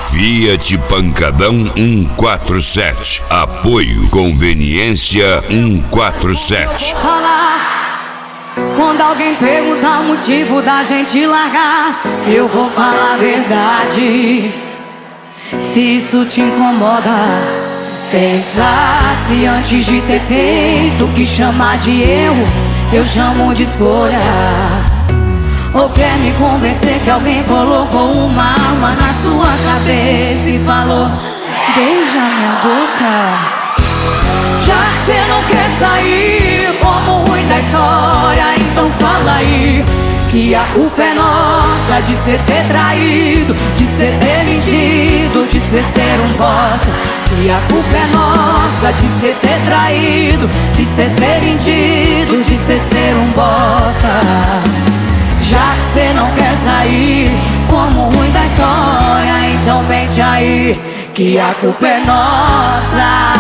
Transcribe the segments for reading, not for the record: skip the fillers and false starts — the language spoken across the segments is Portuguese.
Fiat Pancadão 147. Apoio Conveniência 147. Quando alguém perguntar o motivo da gente largar, eu vou falar a verdade. Se isso te incomoda, pensasse antes de ter feito. O que chamar de erro, eu chamo de escolha. Ou quer me convencer que alguém colocou uma arma na sua cabeça e falou: beija minha boca. Já que cê não quer sair como ruim da história, então fala aí que a culpa é nossa de cê ter traído, de cê ter mentido, de cê ser um bosta. Que a culpa é nossa de cê ter traído, de cê ter mentido, de cê ser um bosta. Já que cê não quer sair como ruim da história, então mente aí que a culpa é nossa.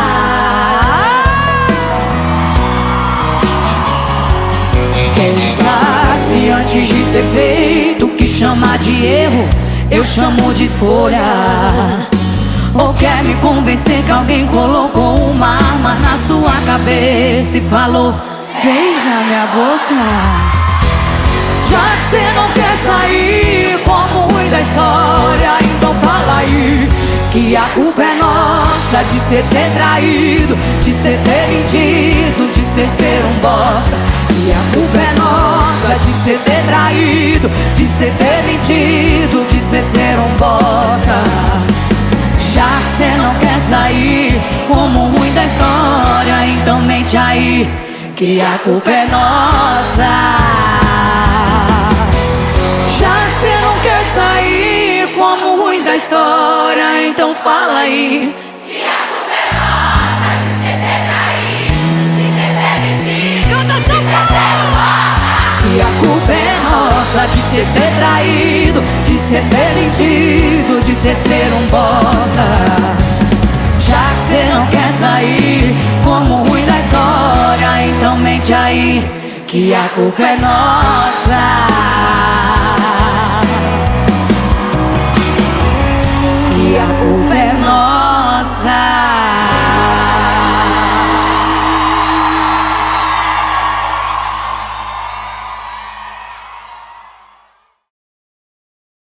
Pensasse antes de ter feito. O que chamar de erro, eu chamo de escolha. Ou quer me convencer que alguém colocou uma arma na sua cabeça e falou: beija minha boca. Já que cê não quer sair como ruim da história, então fala aí que a culpa é nossa de cê ter traído, de cê ter mentido, de cê ser um bosta. E a culpa é nossa de cê ter traído, de cê ter mentido, de cê ser um bosta. Já que cê não quer sair como ruim da história, então mente aí que a culpa é nossa. Sair como ruim da história, então fala aí que a culpa é nossa de cê ter traído, de cê ter mentido, canta de cê ser um bosta. Que a culpa é nossa de cê ter traído, de cê ter mentido, de cê ser um bosta. Já que cê não quer sair como ruim da história, então mente aí que a culpa é nossa.